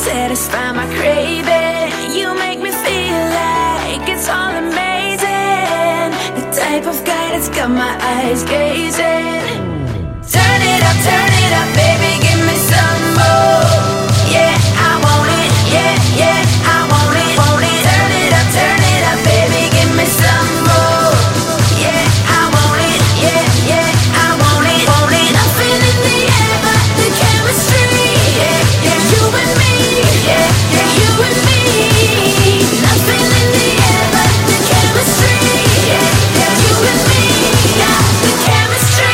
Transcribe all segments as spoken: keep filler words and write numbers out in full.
satisfy my craving. You make me feel like it's all amazing. The type of guy that's got my eyes gazing. Turn it up, turn it up, baby, give me some more. Yeah, I want it, yeah, yeah, I want it, want it. Turn it up, turn it up, baby, give me some more. Yeah, I want it, yeah, yeah, I want it, want it. Nothing in the air but the chemistry. Yeah, yeah, you and me. Yeah, yeah, you and me. Nothing in the air but the chemistry. Yeah, yeah, you and me. Got the chemistry.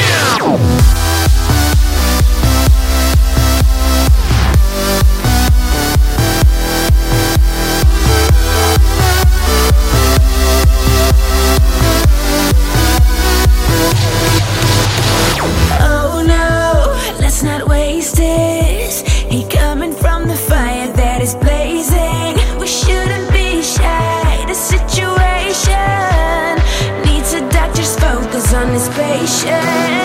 Oh no, let's not waste this. He coming from the fire that is blazing. We shouldn't be shy. The situation needs a doctor's focus on his patient.